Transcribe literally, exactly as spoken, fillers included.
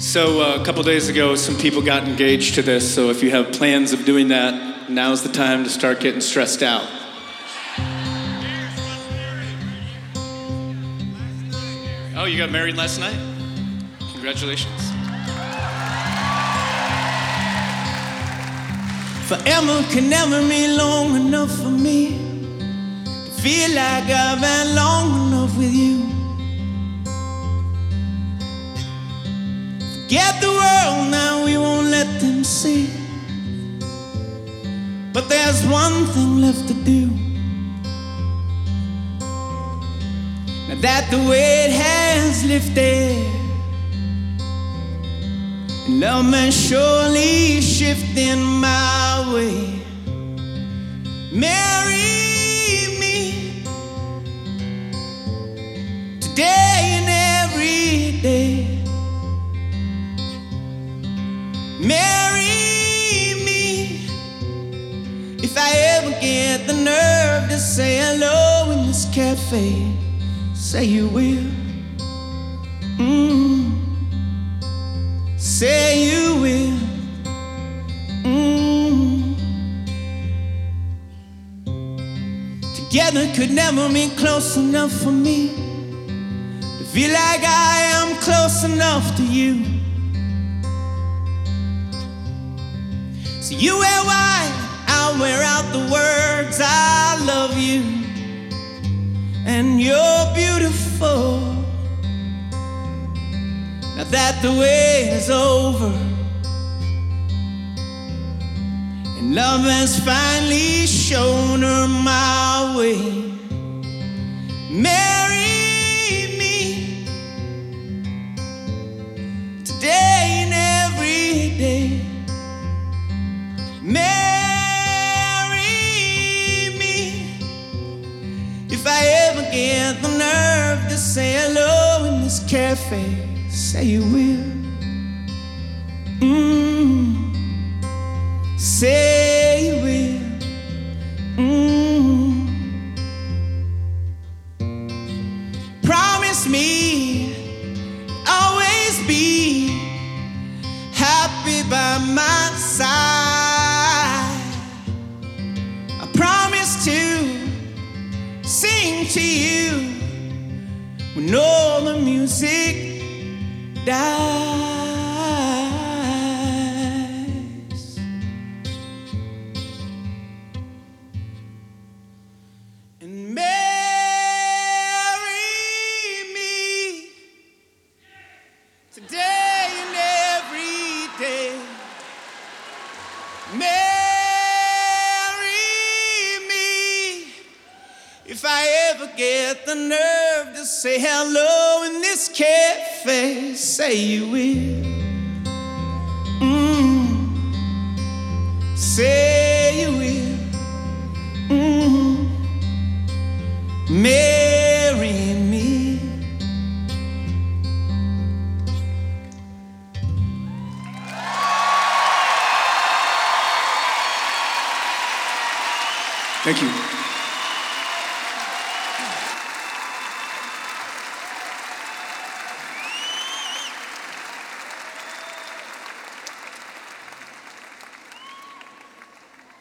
So uh, a couple days ago, some people got engaged to this, so if you have plans of doing that, now's the time to start getting stressed out. Oh, you got married last night? Congratulations. Forever can never be long enough for me to feel like I've been long enough with you. Forget the world now, we won't let them see. But there's one thing left to do. Now that the weight has lifted, and love may surely shift in my way. Marry me today and every day. Marry me if I ever get the nerve to say hello in this cafe. Say you will. Mm. Say you will. Mm. Together could never be close enough for me to feel like I am close enough to you. So you wear white, I'll wear out the words I love you, and you're beautiful. Now that the wait is over and love has finally shown her my way. Marry me today and every day. Marry me if I ever get the nerve to say hello in this cafe. Say you will. Mm. Say you will. Mm. Promise me always be happy by my side. I promise to sing to you when all the music dies. And marry me today and every day. Marry me if I ever get the nerve to say hello in this cafe. Say you will. Mm. Say you will. Mm. Marry me. Thank you.